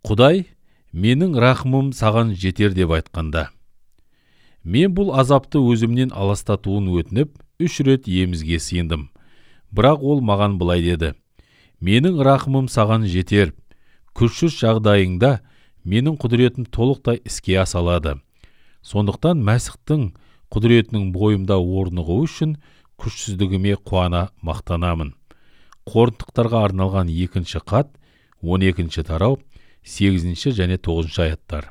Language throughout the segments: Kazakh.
Құдай, менің рахымым саған жетер деп айтқанда. Мен бұл азапты өзімнен аластатуын өтініп, 3 рет емізге сыйындым. Бірақ ол маған былай деді: менің рахымым саған жетер, күшсіз жағдайыңда менің құдіретім толықтай іске асалады. Сондықтан Мәсіхтің құдіретінің бойымда орнығуы үшін күшсіздігіме қуана мақтанамын. Коринтықтарға арналған 2 хат, 12 тарау, 8 және 9 аяттар.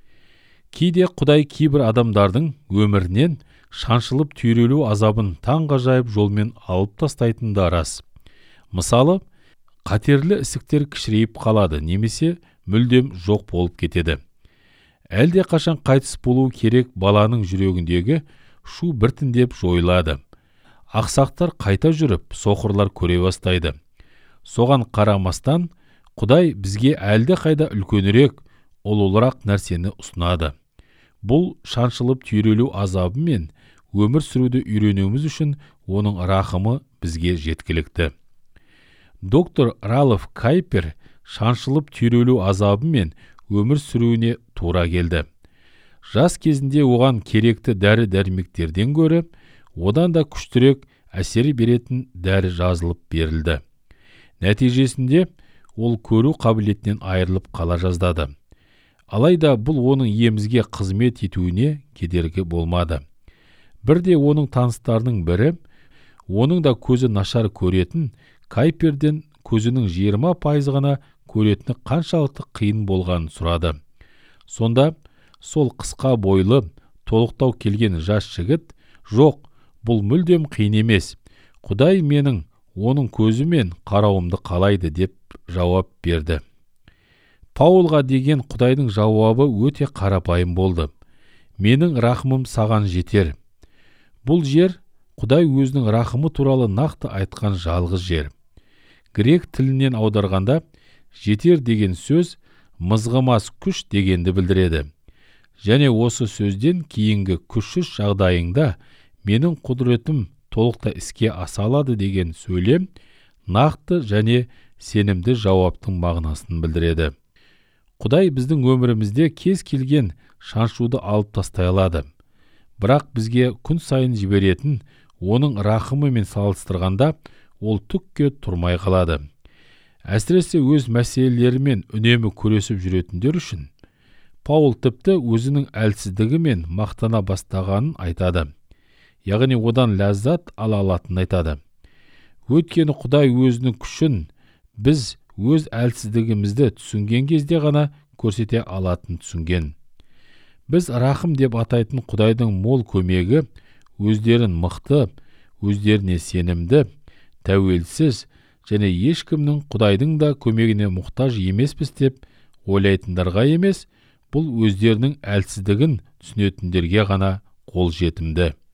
Кейде Құдай кейбір адамдардың өмірінен шаншылып түйрелу азабын таңғажайып жолмен алып тастайтыны да рас. Мысалы, қатерлі ісіктер кішірейіп қалады, немесе мүлдем жоқ болып кетеді. Әлде қашан қайтыс болу керек баланың жүрегіндегі шу біртіндеп жойылады. Ақсақтар қайта жүріп, соқырлар көре бастайды. Соған қарамастан, Құдай бізге әлде қайда үлкенірек, олырақ нәрсені ұсынады. Бұл шаншылып түйрелу азабы мен өмір сүруді үйренуіміз үшін оның рахымы бізге жеткілікті. Доктор Ралф Кайпер шаншылып түйрелу азабы мен өмір сүруіне тура келді. Жас кезінде оған керекті дәрі-дәрмектерден гөрі, одан да күштірек әсер беретін дәрі жазылып берілді. Нәтижесінде ол көру қабілетінен айырылып қала жаздады. Алайда бұл оның емізге қызмет етуіне кедергі болмады. Бірде оның таныстарының бірі, оның да көзі нашар көретін Кайперден көзінің 20% ғана көретіні қаншалықты қиын болғанын сұрады. Сонда сол қысқа бойлы, толықтау келген жас жігіт: "Жоқ, бұл мүлдем қиын емес. Құдай менің оның көзі мен қарауымды қалайды" деп жауап берді. Паулға деген Құдайдың жауабы өте қарапайым болды: "Менің рахымым саған жетер." Бұл жер Құдай өзінің рахымы туралы нақты айтқан жалғыз жер. Грек тілінен аударғанда, жетер деген сөз мызғымас күш дегенді білдіреді. Және осы сөзден кейінгі күшсіз жағдайыңда менің құдіретім толықтай іске асалады деген сөйлем нақты және сенімді жауаптың мағынасын білдіреді. Құдай біздің өмірімізде кез келген шаншуды алып тастай алады. Бірақ бізге күн сайын жіберетін оның рахымымен салыстырғанда ол түкке тұрмай қалады. Әсіресе өз мәселелерімен үнемі күресіп жүретіндер үшін Паул тіпті өзінің әлсіздігі мен мақтана бастағанын айтады. Яғни одан ләззат ала алатынын айтады. Өйткені Құдай өзінің күшін біз өз әлсіздігімізді түсінген кезде ғана көрсете алатын түсінген. Біз рахым деп атайтын Құдайдың мол көмегі өздерін мықты, өздеріне сенімді, тәуелсіз және ешкімнің Құдайдың да көмегіне мұқтаж емеспіз деп ойлайтындарға емес, бұл өздерінің әлсіздігін түсінетіндерге ғана қол жетімді.